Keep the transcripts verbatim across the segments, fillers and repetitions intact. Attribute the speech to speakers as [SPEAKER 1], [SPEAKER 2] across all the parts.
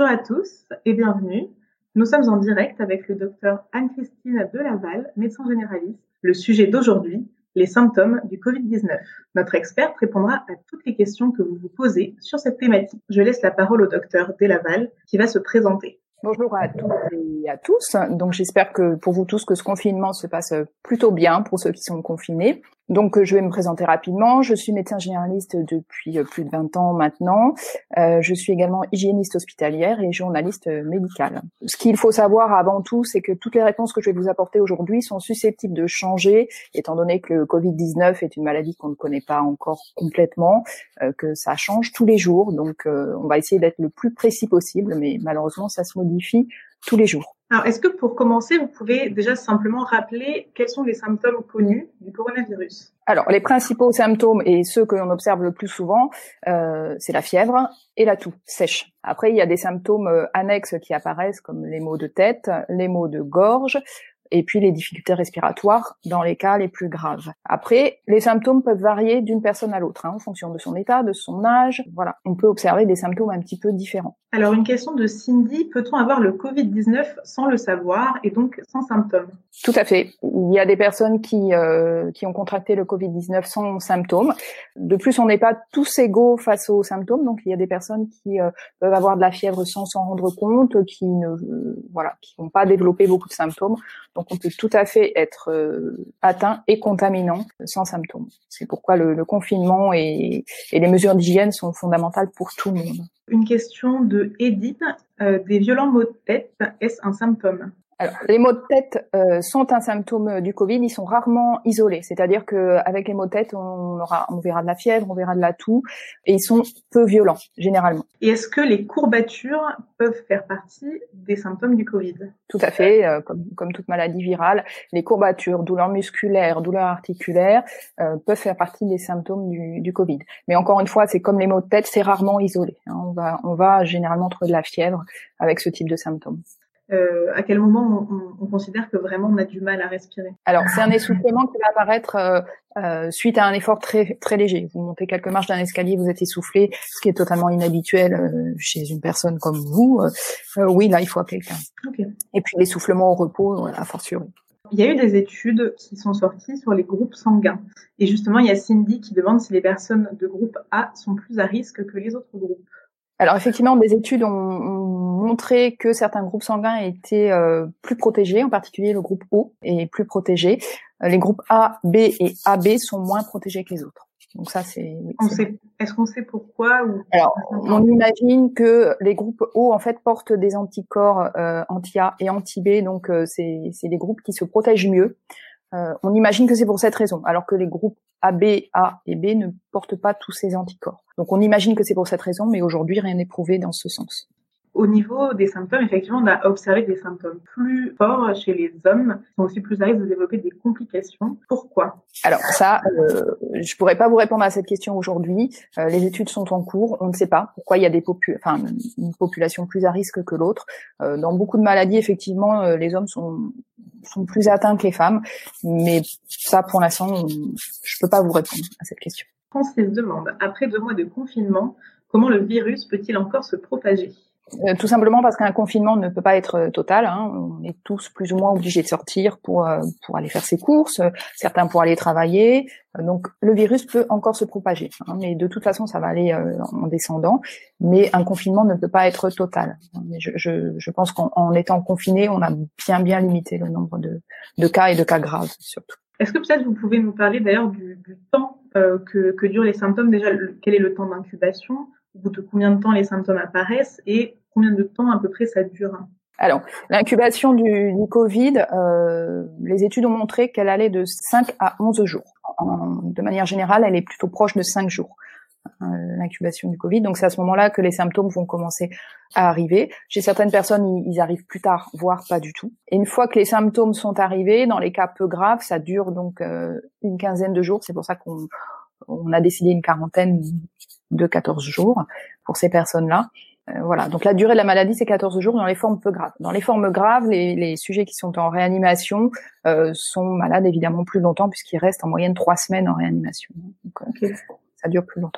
[SPEAKER 1] Bonjour à tous et bienvenue. Nous sommes en direct avec le docteur Anne-Christine Delaval, médecin généraliste. Le sujet d'aujourd'hui, les symptômes du covid dix-neuf. Notre experte répondra à toutes les questions que vous vous posez sur cette thématique. Je laisse la parole au docteur Delaval qui va se présenter.
[SPEAKER 2] Bonjour à toutes et à tous. Donc j'espère que pour vous tous que ce confinement se passe plutôt bien pour ceux qui sont confinés. Donc je vais me présenter rapidement. Je suis médecin généraliste depuis plus de vingt ans maintenant. Euh, je suis également hygiéniste hospitalière et journaliste médicale. Ce qu'il faut savoir avant tout, c'est que toutes les réponses que je vais vous apporter aujourd'hui sont susceptibles de changer, étant donné que le covid dix-neuf est une maladie qu'on ne connaît pas encore complètement, euh, que ça change tous les jours. Donc euh, on va essayer d'être le plus précis possible, mais malheureusement ça se modifie tous les jours.
[SPEAKER 1] Alors, est-ce que pour commencer, vous pouvez déjà simplement rappeler quels sont les symptômes connus du coronavirus?
[SPEAKER 2] Alors, les principaux symptômes et ceux que l'on observe le plus souvent, euh, c'est la fièvre et la toux sèche. Après, il y a des symptômes euh, annexes qui apparaissent comme les maux de tête, les maux de gorge, et puis les difficultés respiratoires dans les cas les plus graves. Après, les symptômes peuvent varier d'une personne à l'autre, hein, en fonction de son état, de son âge. Voilà, on peut observer des symptômes un petit peu différents.
[SPEAKER 1] Alors, une question de Cindy, peut-on avoir le covid dix-neuf sans le savoir et donc sans symptômes?
[SPEAKER 2] Tout à fait. Il y a des personnes qui euh, qui ont contracté le covid dix-neuf sans symptômes. De plus, on n'est pas tous égaux face aux symptômes, donc il y a des personnes qui euh, peuvent avoir de la fièvre sans s'en rendre compte, qui ne euh, voilà, qui n'ont pas développé beaucoup de symptômes. Donc on peut tout à fait être euh, atteint et contaminant sans symptômes. C'est pourquoi le, le confinement et, et les mesures d'hygiène sont fondamentales pour tout le monde.
[SPEAKER 1] Une question de Edith, euh, des violents maux de tête, est-ce un symptôme?
[SPEAKER 2] Alors, les maux de tête euh, sont un symptôme du Covid, ils sont rarement isolés. C'est-à-dire que avec les maux de tête, on aura, on verra de la fièvre, on verra de la toux, et ils sont peu violents généralement.
[SPEAKER 1] Et est-ce que les courbatures peuvent faire partie des symptômes du Covid?
[SPEAKER 2] Tout à fait, euh, comme, comme toute maladie virale, les courbatures, douleurs musculaires, douleurs articulaires euh, peuvent faire partie des symptômes du, du Covid. Mais encore une fois, c'est comme les maux de tête, c'est rarement isolé. Hein. On va, on va généralement trouver de la fièvre avec ce type de symptômes.
[SPEAKER 1] Euh, à quel moment on, on, on considère que vraiment on a du mal à respirer?
[SPEAKER 2] Alors, c'est un essoufflement qui va apparaître euh, euh, suite à un effort très très léger. Vous montez quelques marches d'un escalier, vous êtes essoufflé, ce qui est totalement inhabituel euh, chez une personne comme vous. Euh, oui, là, il faut appeler quelqu'un.
[SPEAKER 1] Okay.
[SPEAKER 2] Et puis, l'essoufflement au repos, a fortiori.
[SPEAKER 1] Il y a eu des études qui sont sorties sur les groupes sanguins. Et justement, il y a Cindy qui demande si les personnes de groupe A sont plus à risque que les autres groupes.
[SPEAKER 2] Alors effectivement, des études ont, ont montré que certains groupes sanguins étaient euh, plus protégés, en particulier le groupe O est plus protégé. Euh, les groupes A, B et A B sont moins protégés que les autres. Donc ça, c'est. Oui,
[SPEAKER 1] on
[SPEAKER 2] c'est
[SPEAKER 1] sait, est-ce qu'on sait pourquoi ou...
[SPEAKER 2] Alors, on imagine que les groupes O en fait portent des anticorps euh, anti-A et anti-B, donc euh, c'est, c'est des groupes qui se protègent mieux. Euh, on imagine que c'est pour cette raison, alors que les groupes A B, A et B ne portent pas tous ces anticorps. Donc on imagine que c'est pour cette raison, mais aujourd'hui rien n'est prouvé dans ce sens.
[SPEAKER 1] Au niveau des symptômes, effectivement, on a observé des symptômes plus forts chez les hommes, qui sont aussi plus à risque de développer des complications. Pourquoi?
[SPEAKER 2] Alors ça, euh, je pourrais pas vous répondre à cette question aujourd'hui. Euh, les études sont en cours, on ne sait pas pourquoi il y a des popu- enfin une population plus à risque que l'autre. Euh, dans beaucoup de maladies, effectivement, euh, les hommes sont sont plus atteints que les femmes, mais ça, pour l'instant, je peux pas vous répondre à cette question.
[SPEAKER 1] Francis demande, après deux mois de confinement, comment le virus peut-il encore se propager?
[SPEAKER 2] Euh, tout simplement parce qu'un confinement ne peut pas être euh, total. Hein. On est tous plus ou moins obligés de sortir pour euh, pour aller faire ses courses, euh, certains pour aller travailler. Euh, donc le virus peut encore se propager, hein, mais de toute façon ça va aller euh, en descendant. Mais un confinement ne peut pas être total. Mais je, je, je pense qu'en en étant confiné, on a bien bien limité le nombre de de cas et de cas graves surtout.
[SPEAKER 1] Est-ce que peut-être vous pouvez nous parler d'ailleurs du, du temps euh, que que durent les symptômes? Déjà, le, quel est le temps d'incubation? Au bout de combien de temps les symptômes apparaissent et combien de temps à peu près ça dure?
[SPEAKER 2] Alors, l'incubation du, du Covid, euh, les études ont montré qu'elle allait de cinq à onze jours. En, de manière générale, elle est plutôt proche de cinq jours, euh, l'incubation du Covid. Donc, c'est à ce moment-là que les symptômes vont commencer à arriver. Chez certaines personnes, ils, ils arrivent plus tard, voire pas du tout. Et une fois que les symptômes sont arrivés, dans les cas peu graves, ça dure donc euh, une quinzaine de jours. C'est pour ça qu'on on a décidé une quarantaine de quatorze jours pour ces personnes-là. Euh, voilà. Donc la durée de la maladie, c'est quatorze jours dans les formes peu graves. Dans les formes graves, les, les sujets qui sont en réanimation euh, sont malades évidemment plus longtemps puisqu'ils restent en moyenne trois semaines en réanimation. Donc euh, okay. Ça dure plus longtemps.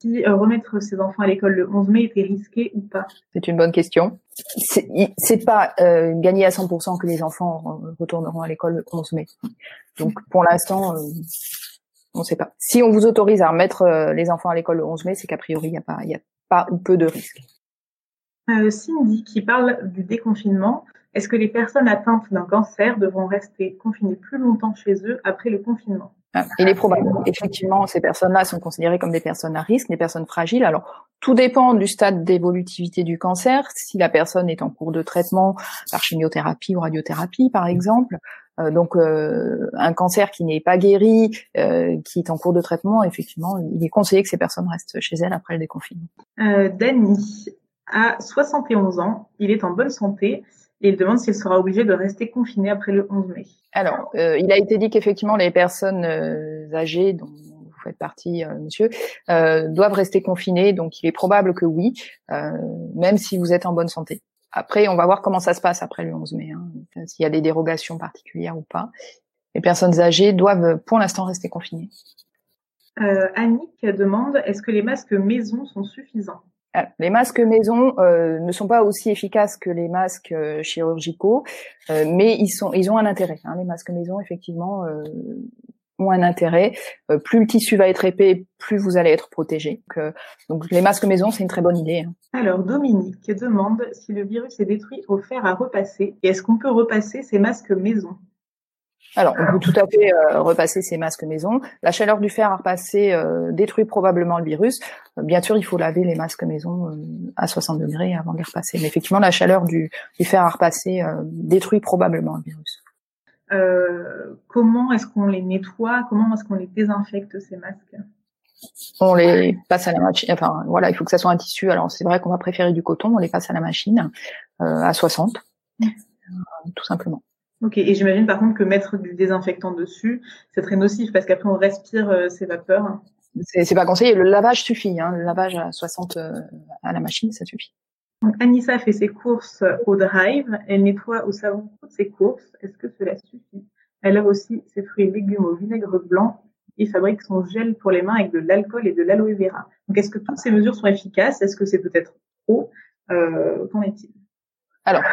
[SPEAKER 1] si euh, remettre ses enfants à l'école le onze mai était risqué ou pas?
[SPEAKER 2] C'est une bonne question. C'est, c'est pas euh, gagné à cent pour cent que les enfants retourneront à l'école le onze mai. Donc pour l'instant, euh, on ne sait pas. Si on vous autorise à remettre euh, les enfants à l'école le onze mai, c'est qu'a priori il y a pas, il y a pas ou peu de risques.
[SPEAKER 1] Euh, Cindy qui parle du déconfinement. Est-ce que les personnes atteintes d'un cancer devront rester confinées plus longtemps chez eux après le confinement?
[SPEAKER 2] Il est probable. Effectivement, ces personnes-là sont considérées comme des personnes à risque, des personnes fragiles. Alors, tout dépend du stade d'évolutivité du cancer. Si la personne est en cours de traitement par chimiothérapie ou radiothérapie, par exemple, euh, donc euh, un cancer qui n'est pas guéri, euh, qui est en cours de traitement, effectivement, il est conseillé que ces personnes restent chez elles après le déconfinement.
[SPEAKER 1] Euh, Danny a soixante et onze ans. Il est en bonne santé. Et il demande s'il sera obligé de rester confiné après le onze mai.
[SPEAKER 2] Alors, euh, il a été dit qu'effectivement, les personnes euh, âgées, dont vous faites partie, euh, monsieur, euh, doivent rester confinées. Donc, il est probable que oui, euh, même si vous êtes en bonne santé. Après, on va voir comment ça se passe après le onze mai, hein, s'il y a des dérogations particulières ou pas. Les personnes âgées doivent, pour l'instant, rester confinées.
[SPEAKER 1] Euh, Annick demande, est-ce que les masques maison sont suffisants?
[SPEAKER 2] Les masques maison euh, ne sont pas aussi efficaces que les masques euh, chirurgicaux, euh, mais ils sont, ils ont un intérêt. Hein. Les masques maison, effectivement, euh, ont un intérêt. Euh, plus le tissu va être épais, plus vous allez être protégé. Donc, euh, donc les masques maison, c'est une très bonne idée. Hein.
[SPEAKER 1] Alors Dominique demande si le virus est détruit au fer à repasser et est-ce qu'on peut repasser ces masques maison?
[SPEAKER 2] Alors, on peut tout à fait euh, repasser ces masques maison. La chaleur du fer à repasser euh, détruit probablement le virus. Euh, bien sûr, il faut laver les masques maison euh, à soixante degrés avant de les repasser. Mais effectivement, la chaleur du, du fer à repasser euh, détruit probablement le virus.
[SPEAKER 1] Euh, comment est-ce qu'on les nettoie? Comment est-ce qu'on les désinfecte, ces masques?
[SPEAKER 2] On les passe à la machine. Enfin, voilà, il faut que ça soit un tissu. Alors, c'est vrai qu'on va préférer du coton. On les passe à la machine euh, à soixante, euh, tout simplement.
[SPEAKER 1] Ok, et j'imagine par contre que mettre du désinfectant dessus, c'est très nocif parce qu'après on respire euh, ces vapeurs.
[SPEAKER 2] C'est, c'est pas conseillé. Le lavage suffit. Hein. Le lavage à soixante euh, à la machine, ça suffit.
[SPEAKER 1] Donc, Anissa fait ses courses au drive. Elle nettoie au savon toutes ses courses. Est-ce que cela suffit? Elle lave aussi ses fruits et légumes au vinaigre blanc et fabrique son gel pour les mains avec de l'alcool et de l'aloe vera. Donc, est-ce que toutes ces mesures sont efficaces? Est-ce que c'est peut-être trop? euh, Qu'en est-il?
[SPEAKER 2] Alors,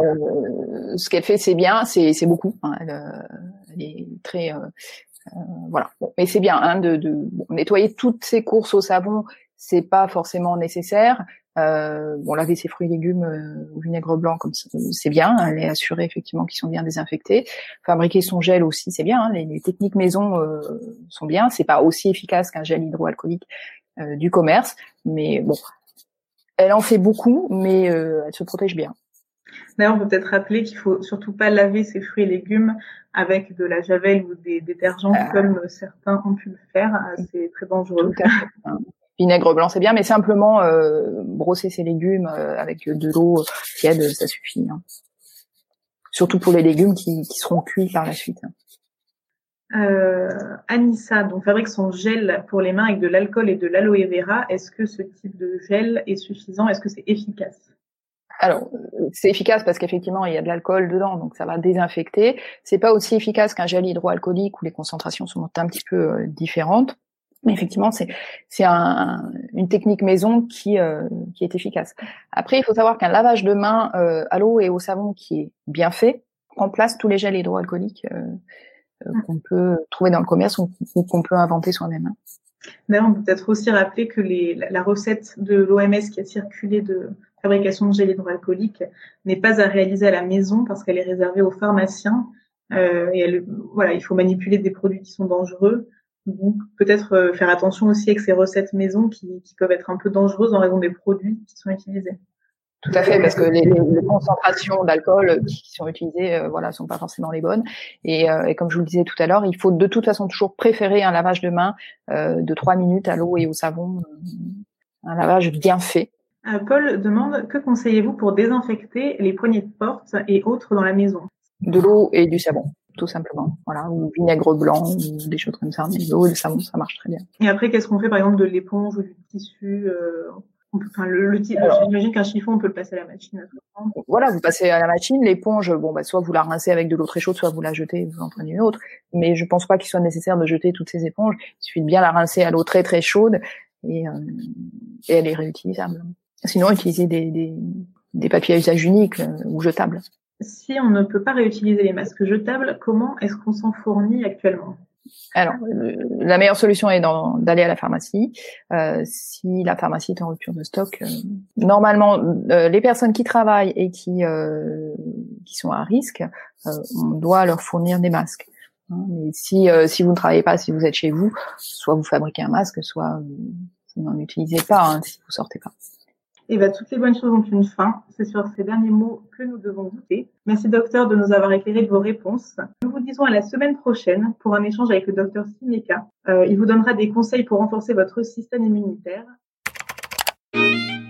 [SPEAKER 2] euh, ce qu'elle fait, c'est bien, c'est, c'est beaucoup. Hein, elle, elle est très, euh, euh, voilà. Bon, mais c'est bien hein, de, de bon, nettoyer toutes ses courses au savon, c'est pas forcément nécessaire. Euh, bon, laver ses fruits et légumes euh, au vinaigre blanc, comme ça, c'est bien. Elle est assurée effectivement qu'ils sont bien désinfectés. Fabriquer son gel aussi, c'est bien. Hein, les, les techniques maison euh, sont bien. C'est pas aussi efficace qu'un gel hydroalcoolique euh, du commerce, mais bon, elle en fait beaucoup, mais euh, elle se protège bien.
[SPEAKER 1] D'ailleurs, on peut peut-être rappeler qu'il faut surtout pas laver ses fruits et légumes avec de la javel ou des détergents euh... comme certains ont pu le faire. C'est très dangereux.
[SPEAKER 2] Tout à fait. Vinaigre blanc, c'est bien, mais simplement euh, brosser ses légumes euh, avec de l'eau tiède, ça suffit. Hein. Surtout pour les légumes qui, qui seront cuits par la suite.
[SPEAKER 1] Euh, Anissa donc fabrique son gel pour les mains avec de l'alcool et de l'aloe vera. Est-ce que ce type de gel est suffisant? Est-ce que c'est efficace?
[SPEAKER 2] Alors, c'est efficace parce qu'effectivement, il y a de l'alcool dedans, donc ça va désinfecter. C'est pas aussi efficace qu'un gel hydroalcoolique où les concentrations sont un petit peu euh, différentes. Mais effectivement, c'est c'est un, une technique maison qui euh, qui est efficace. Après, il faut savoir qu'un lavage de mains euh, à l'eau et au savon qui est bien fait remplace tous les gels hydroalcooliques euh, euh, qu'on peut trouver dans le commerce ou, ou qu'on peut inventer soi-même.
[SPEAKER 1] D'ailleurs, on peut peut-être aussi rappeler que les, la, la recette de l'O M S qui a circulé de fabrication de gel hydroalcoolique n'est pas à réaliser à la maison parce qu'elle est réservée aux pharmaciens. Euh, et elle, voilà, il faut manipuler des produits qui sont dangereux. Donc, peut-être euh, faire attention aussi avec ces recettes maison qui, qui peuvent être un peu dangereuses en raison des produits qui sont utilisés.
[SPEAKER 2] Tout à fait, parce que les, les, les concentrations d'alcool qui sont utilisées, euh, voilà, sont pas forcément les bonnes. Et, euh, et comme je vous le disais tout à l'heure, il faut de toute façon toujours préférer un lavage de mains euh, de trois minutes à l'eau et au savon, euh, un lavage bien fait.
[SPEAKER 1] Euh, Paul demande, que conseillez-vous pour désinfecter les poignées de porte et autres dans la maison?
[SPEAKER 2] De l'eau et du savon, tout simplement. Voilà, ou vinaigre blanc, ou des choses comme ça. Mais l'eau et le savon, ça marche très bien.
[SPEAKER 1] Et après, qu'est-ce qu'on fait, par exemple, de l'éponge ou du tissu euh, on peut, enfin, le, le, le j'imagine qu'un chiffon, on peut le passer à la machine. À
[SPEAKER 2] voilà, vous passez à la machine. L'éponge, bon, bah, soit vous la rincez avec de l'eau très chaude, soit vous la jetez et vous en prenez une autre. Mais je pense pas qu'il soit nécessaire de jeter toutes ces éponges. Il suffit de bien la rincer à l'eau très très chaude et, euh, et elle est réutilisable. Sinon, utiliser des, des, des papiers à usage unique euh, ou jetables.
[SPEAKER 1] Si on ne peut pas réutiliser les masques jetables, comment est-ce qu'on s'en fournit actuellement ?
[SPEAKER 2] Alors, euh, la meilleure solution est dans, d'aller à la pharmacie. Euh, si la pharmacie est en rupture de stock, euh, normalement, euh, les personnes qui travaillent et qui euh, qui sont à risque, euh, on doit leur fournir des masques. Hein, mais si euh, si vous ne travaillez pas, si vous êtes chez vous, soit vous fabriquez un masque, soit euh, vous n'en utilisez pas hein, si vous sortez pas.
[SPEAKER 1] Eh bien, toutes les bonnes choses ont une fin. C'est sur ces derniers mots que nous devons douter. Merci docteur de nous avoir éclairé de vos réponses. Nous vous disons à la semaine prochaine pour un échange avec le docteur Simeka. Euh, il vous donnera des conseils pour renforcer votre système immunitaire.